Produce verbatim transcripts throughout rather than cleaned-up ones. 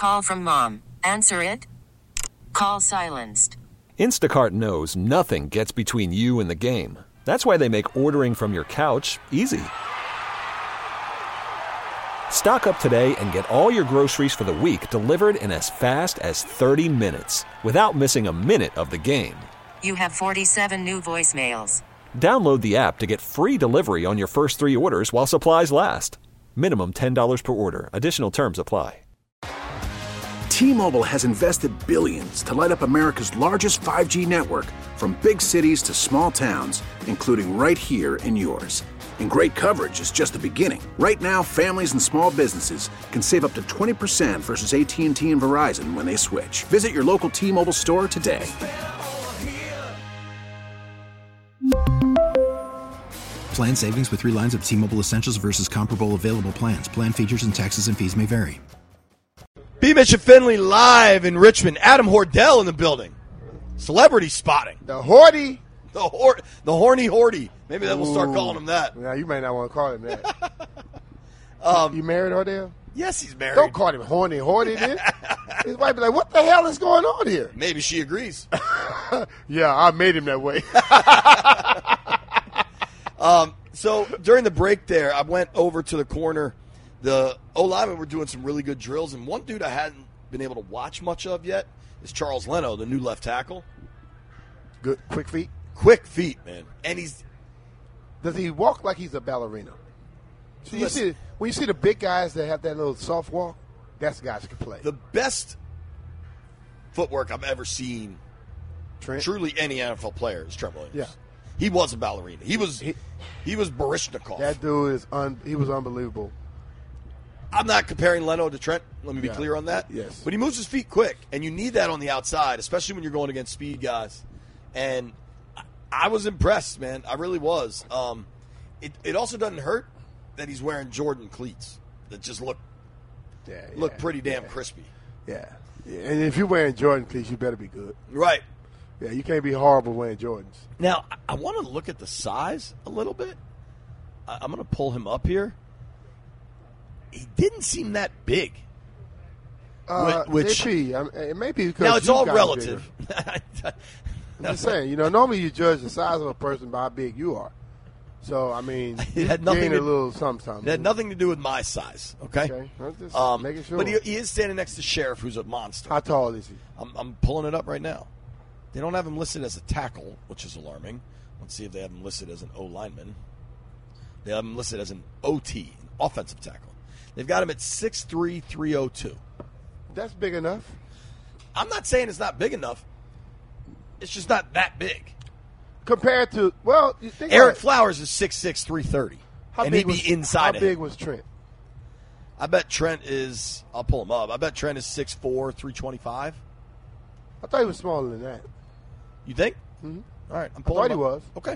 Call from mom. Answer it. Call silenced. Instacart knows nothing gets between you and the game. That's why they make ordering from your couch easy. Stock up today and get all your groceries for the week delivered in as fast as thirty minutes without missing a minute of the game. You have forty-seven new voicemails. Download the app to get free delivery on your first three orders while supplies last. Minimum ten dollars per order. Additional terms apply. T-Mobile has invested billions to light up America's largest five G network, from big cities to small towns, including right here in yours. And great coverage is just the beginning. Right now, families and small businesses can save up to twenty percent versus A T and T and Verizon when they switch. Visit your local T-Mobile store today. Plan savings with three lines of T-Mobile Essentials versus comparable available plans. Plan features and taxes and fees may vary. B. Mitch and Finley live in Richmond. Adam Hordell in the building. Celebrity spotting. The Horty. The hor- the horny Horty. Maybe that we'll start calling him that. Yeah, you may not want to call him that. um, you married Hordell? Yes, he's married. Don't call him horny Horty then. His wife be like, what the hell is going on here? Maybe she agrees. Yeah, I made him that way. um, so during the break there, I went over to the corner. The O-linemen were doing some really good drills, and one dude I hadn't been able to watch much of yet is Charles Leno, the new left tackle. Good, quick feet? Quick feet, man. And he's... Does he walk like he's a ballerina? So you see, when you see the big guys that have that little soft walk, that's the guys who can play. The best footwork I've ever seen, Trent? Truly any N F L player, is Trent Williams. Yeah. He was a ballerina. He was he, he was Baryshnikov. That dude is un, he was unbelievable. I'm not comparing Leno to Trent. Let me be yeah. clear on that. Yes. But he moves his feet quick, and you need that on the outside, especially when you're going against speed guys. And I was impressed, man. I really was. Um, it, it also doesn't hurt that he's wearing Jordan cleats that just look yeah, look yeah, pretty damn yeah. crispy. Yeah. yeah. And if you're wearing Jordan cleats, you better be good. Right. Yeah, you can't be horrible wearing Jordans. Now, I, I want to look at the size a little bit. I, I'm going to pull him up here. He didn't seem that big. Uh, which J P, I mean, it may be because now it's you all got relative. I'm just saying, you know, normally you judge the size of a person by how big you are. So I mean, it had nothing gain to a little something, something. It had nothing to do with my size. Okay, okay. I'm just um, making sure. But he, he is standing next to Sheriff, who's a monster. How tall is he? I'm, I'm pulling it up right now. They don't have him listed as a tackle, which is alarming. Let's see if they have him listed as an O lineman. They have him listed as an O T, an offensive tackle. They've got him at six three, three oh two. That's big enough. I'm not saying it's not big enough. It's just not that big. Compared to, well, you think Eric about, Flowers is six six, three thirty. how And big he'd be was, inside How of big him. was Trent? I bet Trent is, I'll pull him up. I bet Trent is six four, three twenty-five. I thought he was smaller than that. You think? Mm-hmm. All right, I'm I pulling thought him he up. was. Okay.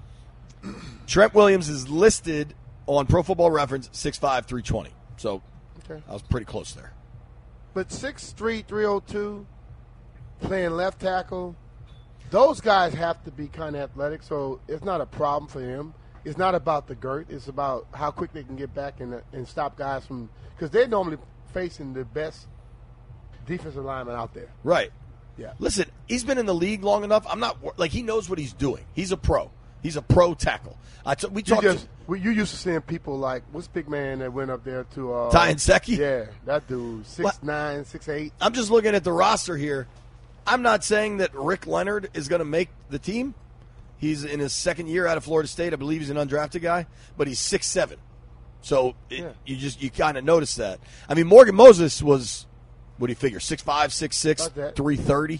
Trent Williams is listed on Pro Football Reference six five, three twenty. So Okay. I was pretty close there. But six three, three oh two, playing left tackle, those guys have to be kind of athletic, so it's not a problem for him. It's not about the girth. It's about how quick they can get back and, and stop guys from – because they're normally facing the best defensive lineman out there. Right. Yeah. Listen, he's been in the league long enough. I'm not – like, he knows what he's doing. He's a pro. He's a pro tackle. I t- we You, talked just, well, you used to seeing people like – what's the big man that went up there to uh, – Ty Inseki? Yeah, that dude, six nine, six eight. I'm just looking at the roster here. I'm not saying that Rick Leonard is going to make the team. He's in his second year out of Florida State. I believe he's an undrafted guy, but he's six seven. So it, Yeah. you just you kind of notice that. I mean, Morgan Moses was, what do you figure, six five, six six, About that. three thirty.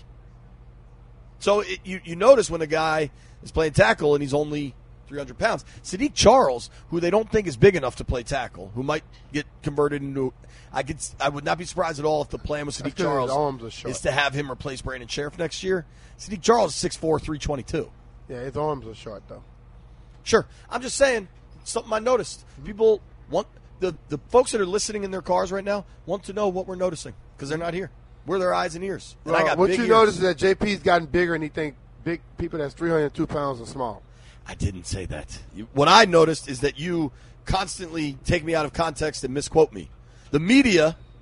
So it, you you notice when a guy is playing tackle and he's only three hundred pounds. Sadiq Charles, who they don't think is big enough to play tackle, who might get converted into. I could. I would not be surprised at all if the plan with Sadiq That's 'cause Charles his arms are short. is to have him replace Brandon Sheriff next year. Sadiq Charles is six four, three twenty-two. Yeah, his arms are short, though. Sure. I'm just saying, something I noticed. People want, the, the folks that are listening in their cars right now want to know what we're noticing because they're not here. We're their eyes and ears. And I Well, got what big you ears. notice is that J P's gotten bigger, and he think big people that's three hundred two pounds are small. I didn't say that. You, what I noticed is that you constantly take me out of context and misquote me. The media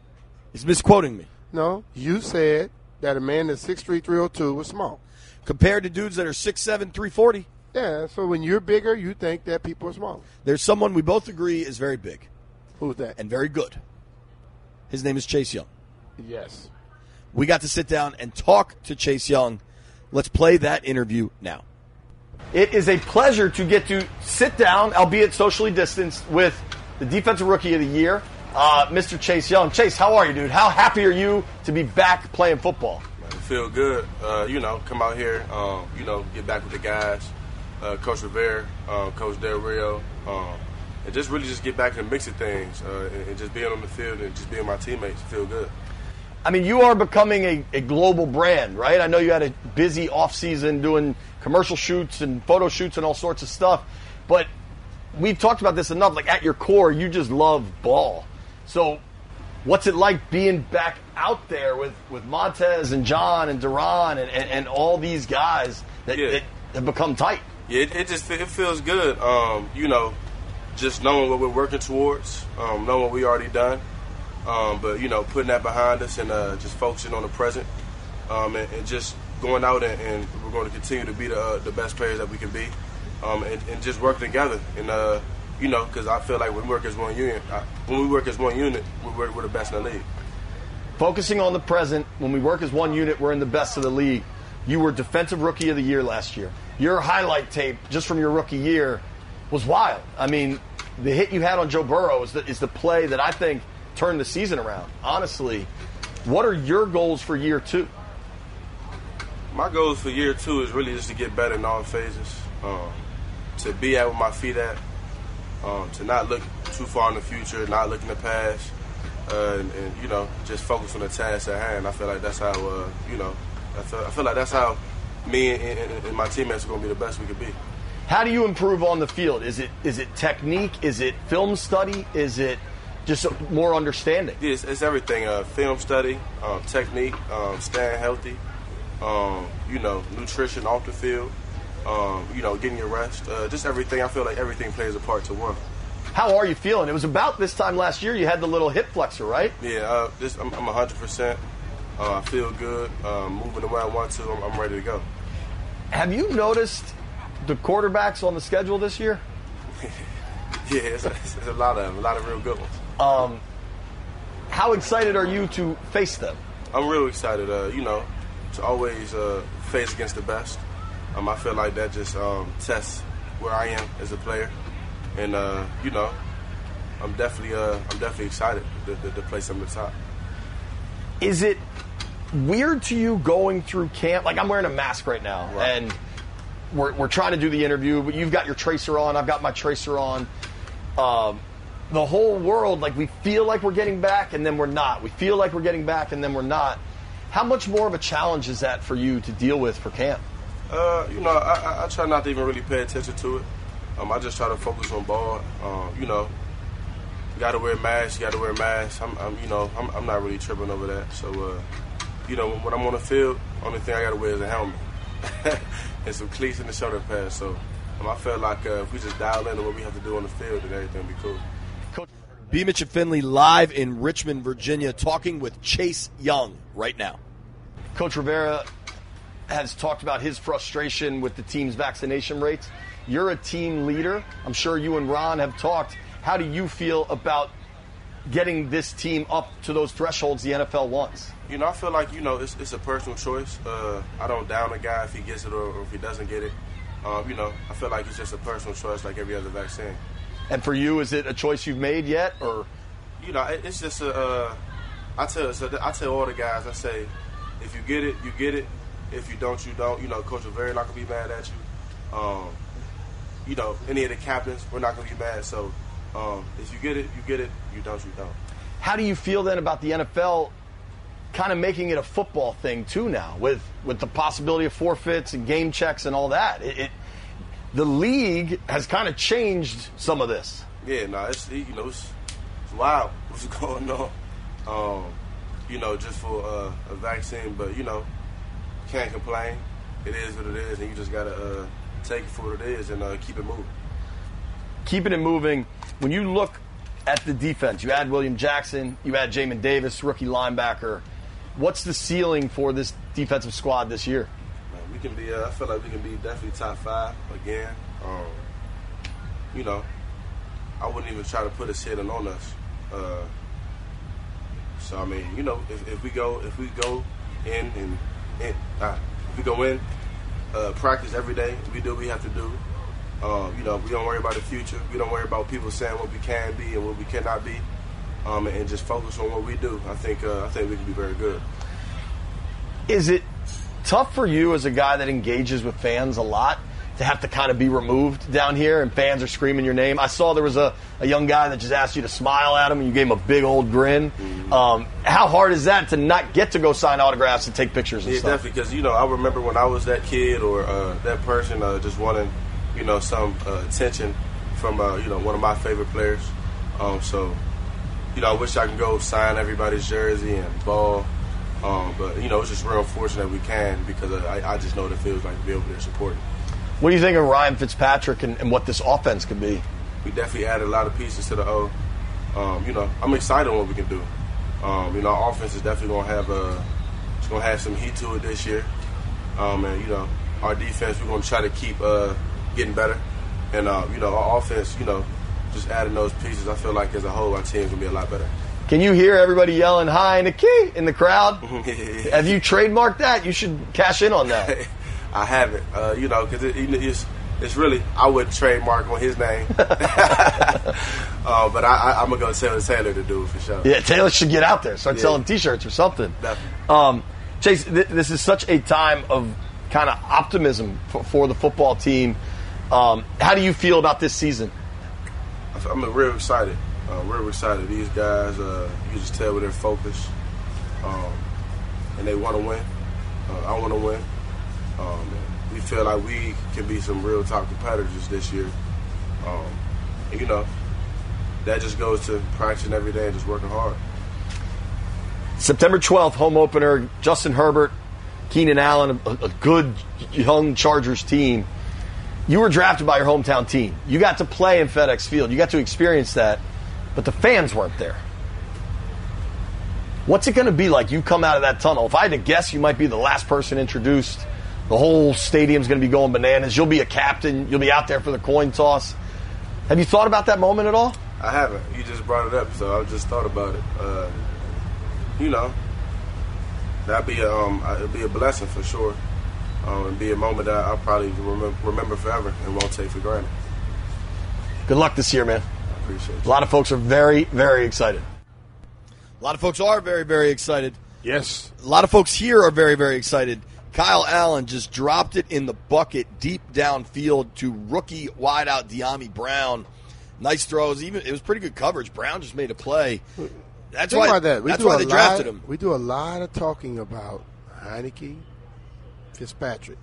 He's misquoting me. No, you said that a man that's six three, three oh two was small. Compared to dudes that are six seven, three forty. Yeah, so when you're bigger, you think that people are small. There's someone we both agree is very big. Who's that? And very good. His name is Chase Young. Yes. We got to sit down and talk to Chase Young. Let's play that interview now. It is a pleasure to get to sit down, albeit socially distanced, with the Defensive Rookie of the Year, uh, Mister Chase Young. Chase, how are you, dude? How happy are you to be back playing football? I feel good. Uh, you know, come out here, um, you know, get back with the guys, uh, Coach Rivera, uh, Coach Del Rio, um, and just really just get back in the mix of things uh, and, and just being on the field and just being my teammates. Feel good. I mean, you are becoming a, a global brand, right? I know you had a busy offseason doing commercial shoots and photo shoots and all sorts of stuff, but we've talked about this enough. Like, at your core, you just love ball. So what's it like being back out there with, with Montez and John and Duran and, and, and all these guys that, yeah. that have become tight? Yeah, it, it just it feels good. Um, you know, just knowing what we're working towards, um, knowing what we already done. Um, but, you know, putting that behind us and uh, just focusing on the present um, and, and just going out and, and we're going to continue to be the, uh, the best players that we can be um, and, and just work together. And, uh, you know, because I feel like when we work as one unit, I, when we work as one unit, we're, we're the best in the league. Focusing on the present, when we work as one unit, we're in the best of the league. You were Defensive Rookie of the Year last year. Your highlight tape, just from your rookie year, was wild. I mean, the hit you had on Joe Burrow is the, is the play that I think turn the season around. Honestly, what are your goals for year two? My goals for year two is really just to get better in all phases, um, to be at where my feet at, um, to not look too far in the future, not look in the past, uh, and, and, you know, just focus on the task at hand. I feel like that's how, uh, you know, I feel, I feel like that's how me and, and, and my teammates are going to be the best we could be. How do you improve on the field? Is it is it technique? Is it film study? Is it just more understanding? Yeah, it's, it's everything. Uh, film study, um, technique, um, staying healthy, um, you know, nutrition off the field, um, you know, getting your rest. Uh, just everything. I feel like everything plays a part to one. How are you feeling? It was about this time last year you had the little hip flexor, right? Yeah, uh, this, I'm, I'm one hundred percent. Uh, I feel good. Um, moving the way I want to. I'm, I'm ready to go. Have you noticed the quarterbacks on the schedule this year? Yeah, it's, it's, it's a lot of them, a lot of real good ones. Um, how excited are you to face them? I'm real excited, uh, you know, to always uh, face against the best. Um, I feel like that just um, tests where I am as a player. And, uh, you know, I'm definitely uh, I'm definitely excited to, to, to play some of the top. Is it weird to you going through camp? Like, I'm wearing a mask right now, right. and we're, we're trying to do the interview, but you've got your tracer on, I've got my tracer on. Um, the whole world, like, we feel like we're getting back, and then we're not. We feel like we're getting back, and then we're not. How much more of a challenge is that for you to deal with for camp? Uh, you know, I, I try not to even really pay attention to it. Um, I just try to focus on ball. Um, you know, you got to wear masks, you got to wear masks. I'm, I'm, you know, I'm, I'm not really tripping over that. So, uh, you know, when I'm on the field, only thing I got to wear is a helmet and some cleats and the shoulder pads. So um, I felt like uh, if we just dial into what we have to do on the field, then everything will be cool. Coach B. Mitch and Finley live in Richmond, Virginia, talking with Chase Young right now. Coach Rivera has talked about his frustration with the team's vaccination rates. You're a team leader. I'm sure you and Ron have talked. How do you feel about getting this team up to those thresholds the N F L wants? You know, I feel like, you know, it's, it's a personal choice. Uh, I don't down a guy if he gets it or, or if he doesn't get it. Um, you know, I feel like it's just a personal choice like every other vaccine. And for you, is it a choice you've made yet? Or, you know, it, it's just a. Uh, I tell so I tell all the guys. I say, if you get it, you get it. If you don't, you don't. You know, Coach Rivera not gonna be mad at you. Um, you know, any of the captains, we're not gonna be mad. So, um, if you get it, you get it. You don't, you don't. How do you feel then about the N F L kind of making it a football thing too now, with with the possibility of forfeits and game checks and all that? It, it the league has kind of changed some of this. Yeah, no, it's you know it's, it's wild what's going on. Um, you know, just for uh, a vaccine, but you know, can't complain. It is what it is, and you just gotta uh, take it for what it is and uh, keep it moving. Keeping it moving. When you look at the defense. You add William Jackson, you add Jamin Davis, rookie linebacker. What's the ceiling for this defensive squad this year? Man, we can be. Uh, I feel like we can be definitely top five again. Um, you know, I wouldn't even try to put a ceiling on us. Uh, so I mean, you know, if, if we go, if we go in and, and uh, if we go in, uh, practice every day, we do what we have to do. Um, you know, we don't worry about the future. We don't worry about people saying what we can be and what we cannot be, um, and just focus on what we do. I think uh, I think we can be very good. Is it tough for you as a guy that engages with fans a lot to have to kind of be removed down here and fans are screaming your name? I saw there was a, a young guy that just asked you to smile at him and you gave him a big old grin. Mm-hmm. Um, how hard is that to not get to go sign autographs and take pictures and yeah, stuff? Yeah, definitely, because, you know, I remember when I was that kid or uh, that person uh, just wanting, you know, some uh, attention from, uh, you know, one of my favorite players. Um, so, you know, I wish I could go sign everybody's jersey and ball. Um, but, you know, it's just real unfortunate we can because I, I just know what it feels like to be over there supporting. What do you think of Ryan Fitzpatrick and, and what this offense can be? We definitely added a lot of pieces to the O. Um, you know, I'm excited on what we can do. Um, you know, our offense is definitely going to have a, it's going to have some heat to it this year. Um, and, you know, our defense, we're going to try to keep uh, getting better. And, uh, you know, our offense, you know, just adding those pieces, I feel like as a whole, our team's going to be a lot better. Can you hear everybody yelling, "Hi, Nikki," in the crowd? Have you trademarked that? You should cash in on that. I haven't, uh, you know, because it, it's, it's really, I wouldn't trademark on his name. uh, but I, I, I'm going to go tell Taylor to do it for sure. Yeah, Taylor should get out there, start yeah. selling T-shirts or something. Definitely. Um, Chase, th- this is such a time of kind of optimism for, for the football team. Um, how do you feel about this season? I'm real excited. Uh, real excited. These guys, uh, you just tell where they're focused, um, and they want to win. Uh, I want to win. Um, we feel like we can be some real top competitors this year. Um, and, you know, that just goes to practicing every day and just working hard. September twelfth, home opener, Justin Herbert, Keenan Allen, a, a good young Chargers team. You were drafted by your hometown team. You got to play in FedEx Field. You got to experience that, but the fans weren't there. What's it going to be like? You come out of that tunnel. If I had to guess, you might be the last person introduced. The whole stadium's going to be going bananas. You'll be a captain. You'll be out there for the coin toss. Have you thought about that moment at all? I haven't. You just brought it up, so I just thought about it. Uh, you know, that'd be a, um, it'd be a blessing for sure. Um, and be a moment that I'll probably remember, remember forever and won't take for granted. Good luck this year, man. I appreciate it. A lot of folks are very, very excited. A lot of folks are very, very excited. Yes. A lot of folks here are very, very excited. Kyle Allen just dropped it in the bucket deep downfield to rookie wideout De'Ami Brown. Nice throws. Even it was pretty good coverage. Brown just made a play. That's Think why. about that. We that's do why a they lot, drafted him. We do a lot of talking about Heineke, Fitzpatrick.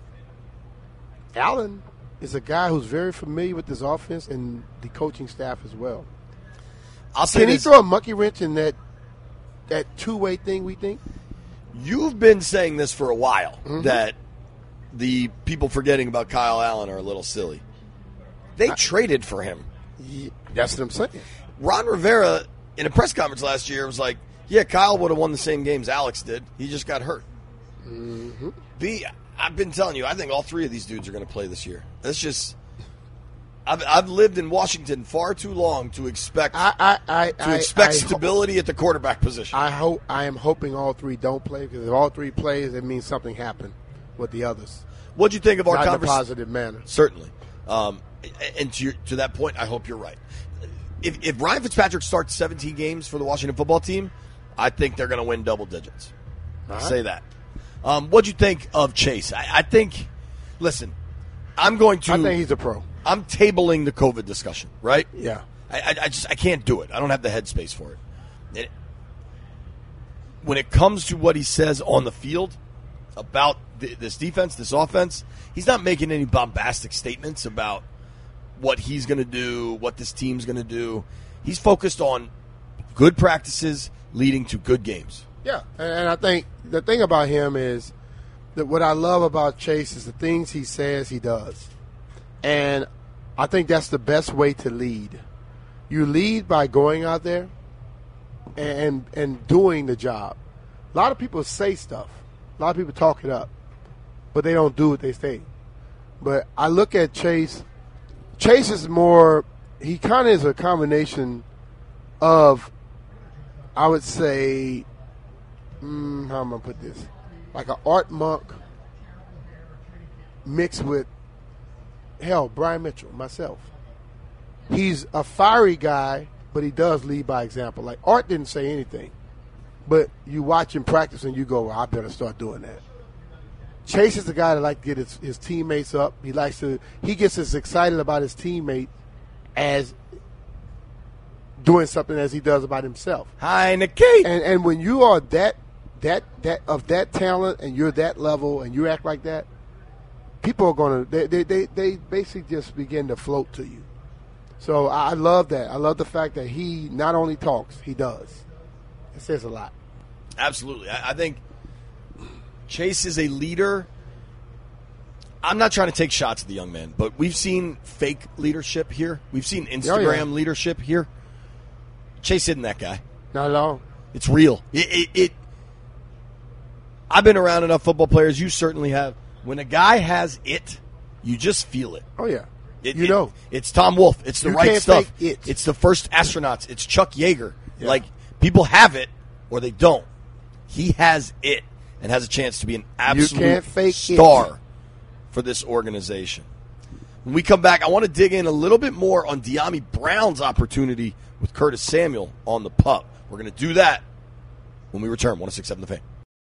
Allen is a guy who's very familiar with this offense and the coaching staff as well. I'll say Can this. he throw a monkey wrench in that that two-way thing we think? You've been saying this for a while, Mm-hmm. that the people forgetting about Kyle Allen are a little silly. They I, traded for him. Yeah, that's what I'm saying. Ron Rivera, in a press conference last year, was like, yeah, Kyle would have won the same games Alex did. He just got hurt. Mm-hmm. B, I've been telling you, I think all three of these dudes are going to play this year. That's just... I've, I've lived in Washington far too long to expect I, I, I, to expect I, I stability ho- at the quarterback position. I hope I am hoping all three don't play, because if all three plays, it means something happened with the others. What'd you think of our Not in a conversation? positive manner. Certainly. Um, and to, your, to that point, I hope you're right. If, if Ryan Fitzpatrick starts seventeen games for the Washington football team, I think they're going to win double digits. I'll say that. Um, what'd you think of Chase? I, I think, listen, I'm going to. I think he's a pro. I'm tabling the COVID discussion, right? Yeah. I, I, I just I can't do it. I don't have the headspace for it. it. When it comes to what he says on the field about th- this defense, this offense, he's not making any bombastic statements about what he's going to do, what this team's going to do. He's focused on good practices leading to good games. Yeah, and I think the thing about him is that what I love about Chase is the things he says he does. And I think that's the best way to lead. You lead by going out there and and doing the job. A lot of people say stuff. A lot of people talk it up, but they don't do what they say. But I look at Chase. Chase is more, he kind of is a combination of, I would say, mm, how am I going to put this? Like an Art Monk mixed with, hell, Brian Mitchell, myself. He's a fiery guy, but he does lead by example. Like, Art didn't say anything, but you watch him practice and you go, well, I better start doing that. Chase is the guy that likes to get his, his teammates up. He likes to, he gets as excited about his teammate as doing something as he does about himself. Hi, Nikki. And and when you are that that that of that talent and you're that level and you act like that, people are gonna they they they, they basically just begin to float to you. So I love that. I love the fact that he not only talks, he does. It says a lot. Absolutely. I, I think Chase is a leader. I'm not trying to take shots at the young man, but we've seen fake leadership here. We've seen Instagram oh, yeah. leadership here. Chase isn't that guy. Not at all. It's real. It, it, it. I've been around enough football players. You certainly have. When a guy has it, you just feel it. Oh, yeah. It, you it, know. It's Tom Wolfe. It's the you right can't stuff. Fake it. It's the first astronauts. It's Chuck Yeager. Yeah. Like, people have it or they don't. He has it and has a chance to be an absolute you can't fake star it. for this organization. When we come back, I want to dig in a little bit more on Dyami Brown's opportunity with Curtis Samuel on the pup. We're going to do that when we return. one oh six point seven The Fan.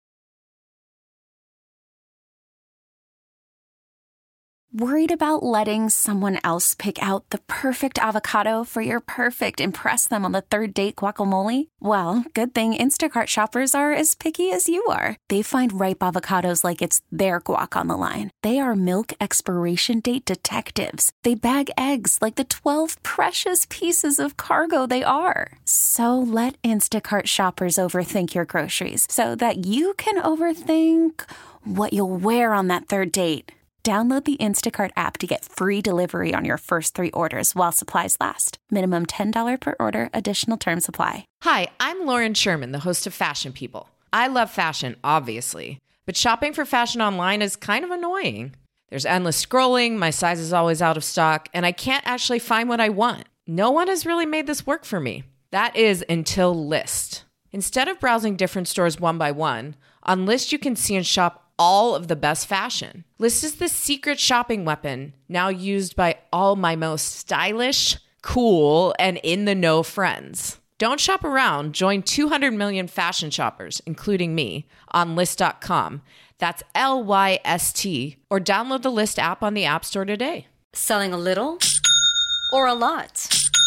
Worried about letting someone else pick out the perfect avocado for your perfect impress them on the third date guacamole? Well, good thing Instacart shoppers are as picky as you are. They find ripe avocados like it's their guac on the line. They are milk expiration date detectives. They bag eggs like the twelve precious pieces of cargo they are. So let Instacart shoppers overthink your groceries so that you can overthink what you'll wear on that third date. Download the Instacart app to get free delivery on your first three orders while supplies last. Minimum ten dollars per order. Additional terms apply. Hi, I'm Lauren Sherman, the host of Fashion People. I love fashion, obviously, but shopping for fashion online is kind of annoying. There's endless scrolling, my size is always out of stock, and I can't actually find what I want. No one has really made this work for me. That is until Lyst. Instead of browsing different stores one by one, on Lyst you can see and shop all of the best fashion. Lyst is the secret shopping weapon now used by all my most stylish, cool, and in-the-know friends. Don't shop around. Join two hundred million fashion shoppers, including me, on Lyst dot com. That's L Y S T. Or download the Lyst app on the App Store today. Selling a little or a lot?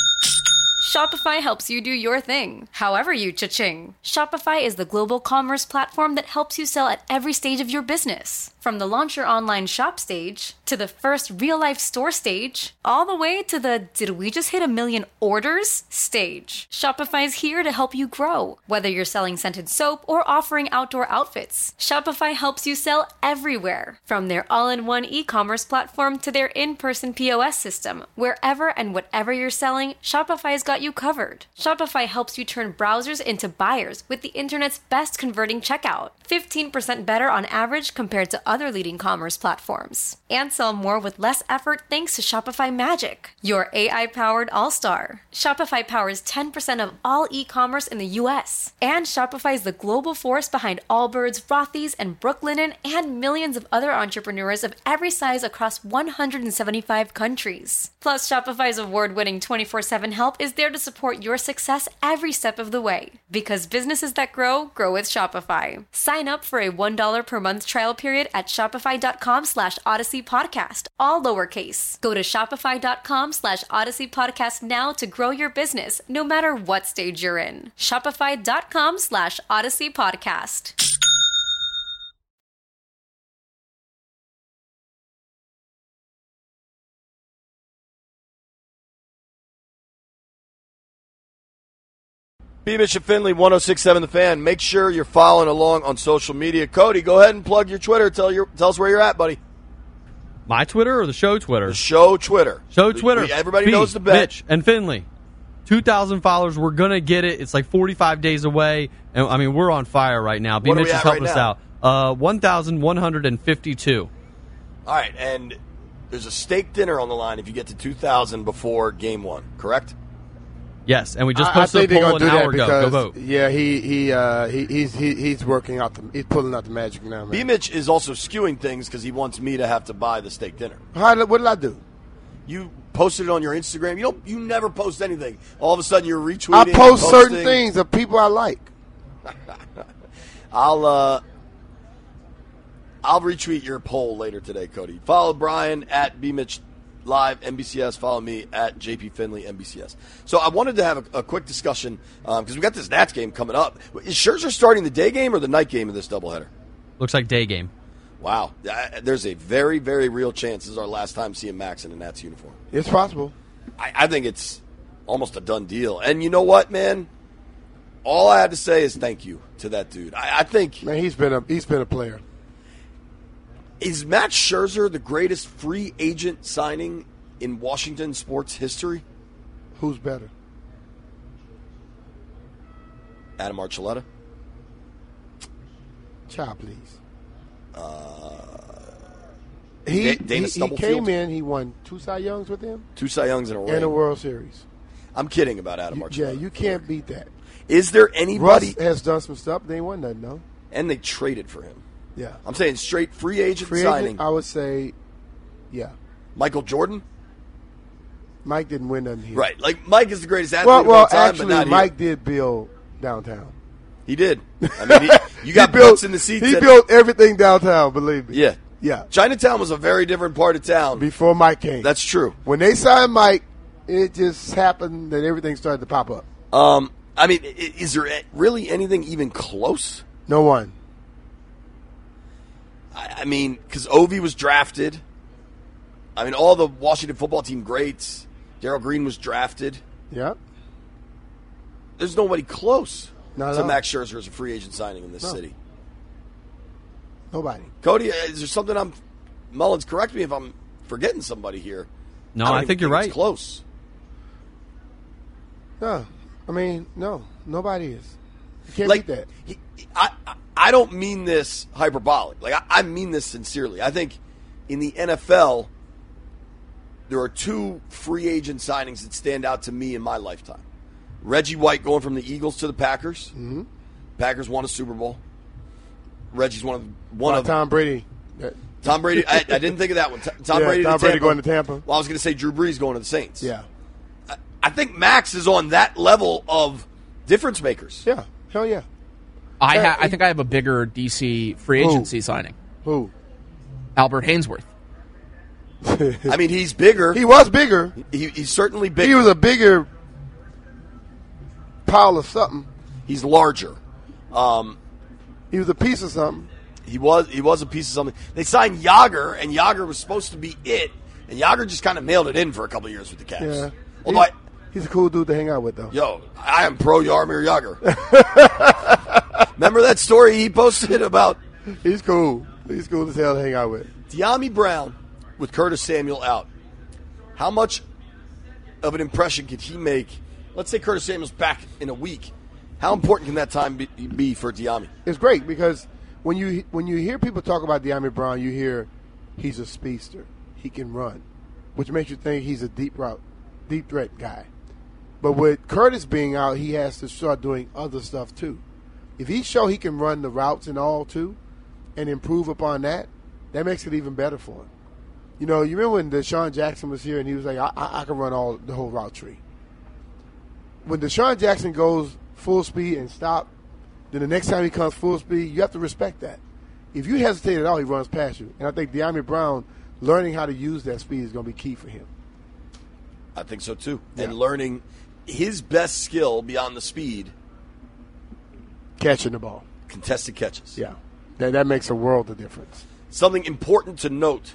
Shopify helps you do your thing, however you cha-ching. Shopify is the global commerce platform that helps you sell at every stage of your business. From the launch your online shop stage, to the first real-life store stage, all the way to the did we just hit a million orders stage. Shopify's here to help you grow. Whether you're selling scented soap or offering outdoor outfits, Shopify helps you sell everywhere. From their all-in-one e-commerce platform to their in-person P O S system, wherever and whatever you're selling, Shopify's got you covered. Shopify helps you turn browsers into buyers with the internet's best converting checkout. fifteen percent better on average compared to other leading commerce platforms. And sell more with less effort thanks to Shopify Magic, your A I-powered all-star. Shopify powers ten percent of all e-commerce in the U S. And Shopify is the global force behind Allbirds, Rothy's, and Brooklinen, and millions of other entrepreneurs of every size across one hundred seventy-five countries. Plus, Shopify's award-winning twenty-four seven help is there to support your success every step of the way. Because businesses that grow, grow with Shopify. Sign up for a one dollar per month trial period at shopify.com slash Odyssey Podcast, all lowercase. Go to shopify.com slash Odyssey Podcast now to grow your business, no matter what stage you're in. Shopify.com slash Odyssey Podcast. B. Mitch and Finley, one oh six point seven The Fan. Make sure you're following along on social media. Cody, go ahead and plug your Twitter. Tell your tell us where you're at, buddy. My Twitter or the show Twitter? The show Twitter. Show Twitter. We, everybody B, knows the bet. Mitch and Finley. two thousand followers. We're going to get it. It's like forty-five days away. And I mean, we're on fire right now. B. What are Mitch we is at helping right us now? out. Uh, one thousand one hundred fifty-two. All right, and there's a steak dinner on the line if you get to two thousand before game one, correct? Yes, and we just I, I posted think a they're poll gonna an do hour that ago. because, Go vote. Yeah, he he uh, he he's he, he's working out the he's pulling out the magic now, man. B. Mitch is also skewing things because he wants me to have to buy the steak dinner. How, what did I do? You posted it on your Instagram. You don't. You never post anything. All of a sudden, you're retweeting. I post posting. certain things of people I like. I'll uh, I'll retweet your poll later today, Cody. Follow Brian at B Mitch Live N B C S. Follow me at J P Finley N B C S. So I wanted to have a, a quick discussion because um, we got this Nats game coming up. Is Scherzer starting the day game or the night game of this doubleheader? Looks like day game. Wow, uh, there's a very, very real chance this is our last time seeing Max in a Nats uniform. It's possible. I, I think it's almost a done deal. And you know what, man? All I had to say is thank you to that dude. I, I think man, he's been a he's been a player. Is Max Scherzer the greatest free agent signing in Washington sports history? Who's better? Adam Archuleta? Child, please. Uh, he, Da- Dana he, he Stubblefield? came in. He won two Cy Youngs with him Two Cy Youngs in a row. and a World Series. I'm kidding about Adam You- Archuleta. yeah, you can't beat that. Is there anybody? Russ has done some stuff. They ain't won nothing, no. And they traded for him. Yeah. I'm saying straight free agent Free signing. agent, I would say, yeah. Michael Jordan? Mike didn't win nothing here. Right. Like, Mike is the greatest athlete Well, of all well, time, actually, but not Mike here. did build downtown. He did. I mean, he, you got He built- butts in the seats. He at- built everything downtown, believe me. Yeah. Yeah. Chinatown was a very different part of town. Before Mike came. That's true. When they signed Mike, it just happened that everything started to pop up. Um, I mean, i- is there really anything even close? No one. I, I mean, because Ovi was drafted. I mean, all the Washington football team greats. Darryl Green was drafted. Yeah. There's nobody close Not at to all. Max Scherzer as a free agent signing in this No. city. Nobody. Cody, is there something I'm Mullins? Correct me if I'm forgetting somebody here. No, don't I even think you're it's right. Close. No. I mean, no. Nobody is. You can't Like beat that. he, I, I- I don't mean this hyperbolic. Like I, I mean this sincerely. I think in the N F L, there are two free agent signings that stand out to me in my lifetime. Reggie White going from the Eagles to the Packers. Mm-hmm. Packers won a Super Bowl. Reggie's one of one Uh, of Tom Brady. That- Tom Brady. I, I didn't think of that one. T- Tom Yeah, Brady. Tom to Brady Tampa. going to Tampa. Well, I was going to say Drew Brees going to the Saints. Yeah. I, I think Max is on that level of difference makers. Yeah. Hell yeah. I, ha- Uh, I think I have a bigger D C free Who? agency signing. Who? Albert Hainsworth. I mean, he's bigger. He was bigger. He, he's certainly bigger. He was a bigger pile of something. He's larger. Um, He was a piece of something. he was he was a piece of something. They signed Yager, and Yager was supposed to be it, and Yager just kind of mailed it in for a couple of years with the Cavs. Yeah. Although, I, He's, he's a cool dude to hang out with, though. yo, I am pro Yarmir Yager. Remember that story he posted about He's cool. He's cool as hell to hang out with. De'Ami Brown with Curtis Samuel out? How much of an impression could he make? Let's say Curtis Samuel's back in a week. How important can that time be, be for De'Ami? It's great because when you when you hear people talk about De'Ami Brown, you hear he's a speedster. He can run, which makes you think he's a deep route, deep threat guy. But with Curtis being out, he has to start doing other stuff too. If he show he can run the routes and all too, and improve upon that, that makes it even better for him. You know, you remember when Deshaun Jackson was here and he was like, I, I, I can run all the whole route tree. When Deshaun Jackson goes full speed and stop, then the next time he comes full speed, you have to respect that. If you hesitate at all, he runs past you. And I think De'Ami Brown learning how to use that speed is going to be key for him. I think so too. Yeah. And learning his best skill beyond the speed, Catching the ball. contested catches. Yeah. That, that makes a world of difference. Something important to note.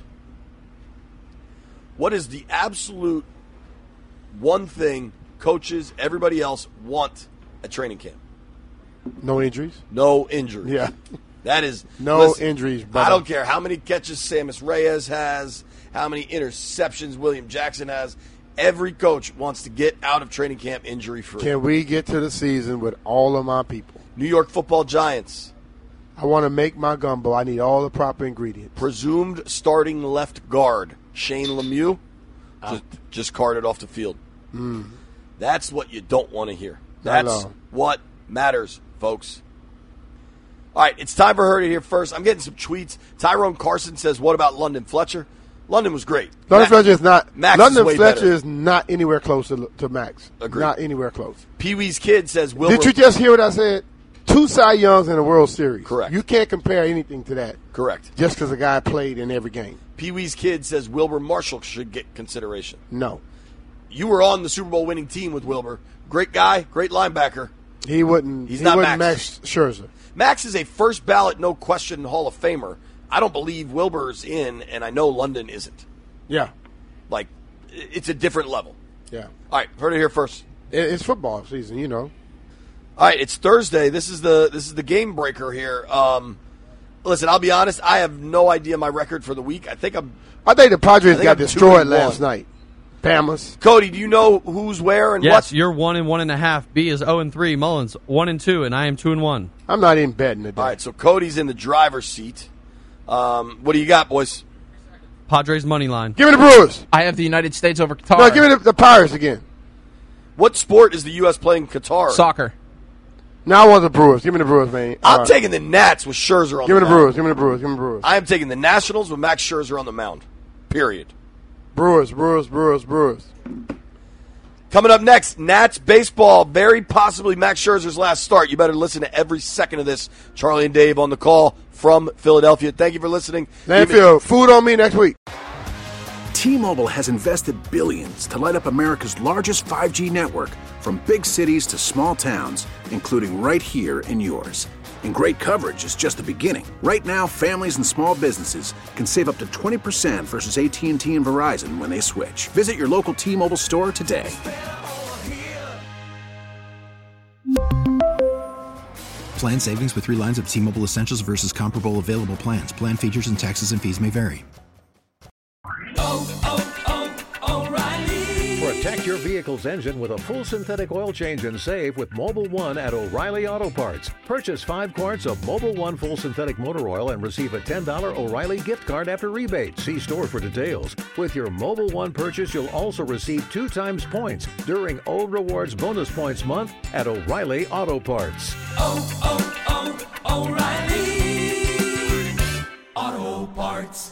What is the absolute one thing coaches, everybody else want at training camp? No injuries? No injuries. Yeah. That is No listen, injuries, brother. I don't care how many catches Samus Reyes has, how many interceptions William Jackson has. every coach wants to get out of training camp injury-free. Can we get to the season with all of my people? New York Football Giants. I want to make my gumbo. I need all the proper ingredients. Presumed starting left guard, Shane Lemieux, just, just carted off the field. Mm. That's what you don't want to hear. That's what matters, folks. All right, it's time for her to hear first. I'm getting some tweets. Tyrone Carson says, what about London Fletcher? London was great. London Ma- Fletcher is not. Max London is way Fletcher better. is not anywhere close to, to Max. Agreed. Not anywhere close. Pee Wee's kid says, Wilbur. Did you just hear what I said? Two Cy Youngs in the World Series. Correct. You can't compare anything to that. Correct. Just because a guy played in every game. Pee Wee's kid says Wilbur Marshall should get consideration. No. You were on the Super Bowl winning team with Wilbur. Great guy, great linebacker. He wouldn't. He's he not wouldn't Max. Max Scherzer. Max is a first ballot, no question Hall of Famer. I don't believe Wilbur's in, and I know London isn't. Yeah. Like, it's a different level. Yeah. All right, heard it here first. It's football season, you know. All right, it's Thursday. This is the this is the game breaker here. Um, listen, I'll be honest. I have no idea my record for the week. I think I'm. I think the Padres I think got I'm destroyed two and last one. night. Bama's. Cody, do you know who's where and yes, what? you're one and one and a half. B is zero and three. Mullins one and two, and I am two and one. I'm not even betting today. All right, so Cody's in the driver's seat. Um, what do you got, boys? Padres money line. Give me the Brewers. I have the United States over Qatar. No, give me the, the Pirates again. What sport is the U S playing Qatar? Soccer. No, I want the Brewers. Give me the Brewers, man. I'm Uh, taking the Nats with Scherzer on Give me the the mound. Brewers. Give me the Brewers. Give me the Brewers. I am taking the Nationals with Max Scherzer on the mound. Period. Brewers, Brewers, Brewers, Brewers. Coming up next, Nats baseball. Very possibly Max Scherzer's last start. You better listen to every second of this. Charlie and Dave on the call from Philadelphia. Thank you for listening. Landfill, food on me next week. T-Mobile has invested billions to light up America's largest five G network, from big cities to small towns, including right here in yours. And great coverage is just the beginning. Right now, families and small businesses can save up to twenty percent versus A T and T and Verizon when they switch. Visit your local T-Mobile store today. Plan savings with three lines of T-Mobile Essentials versus comparable available plans. Plan features and taxes and fees may vary. Protect your vehicle's engine with a full synthetic oil change and save with Mobile One at O'Reilly Auto Parts. Purchase five quarts of Mobile One full synthetic motor oil and receive a ten dollars O'Reilly gift card after rebate. See store for details. With your Mobile One purchase, you'll also receive two times points during O Rewards Bonus Points Month at O'Reilly Auto Parts. Oh, oh, oh, O'Reilly Auto Parts.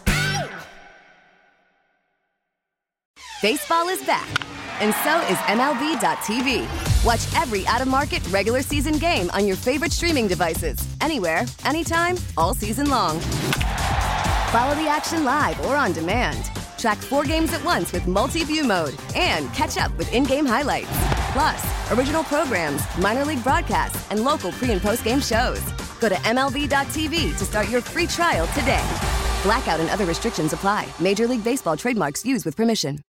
Baseball is back, and so is M L B dot T V. Watch every out-of-market regular season game on your favorite streaming devices, anywhere, anytime, all season long. Follow the action live or on demand. Track four games at once with multi-view mode and catch up with in-game highlights. Plus, original programs, minor league broadcasts, and local pre- and post-game shows. Go to M L B dot T V to start your free trial today. Blackout and other restrictions apply. Major League Baseball trademarks used with permission.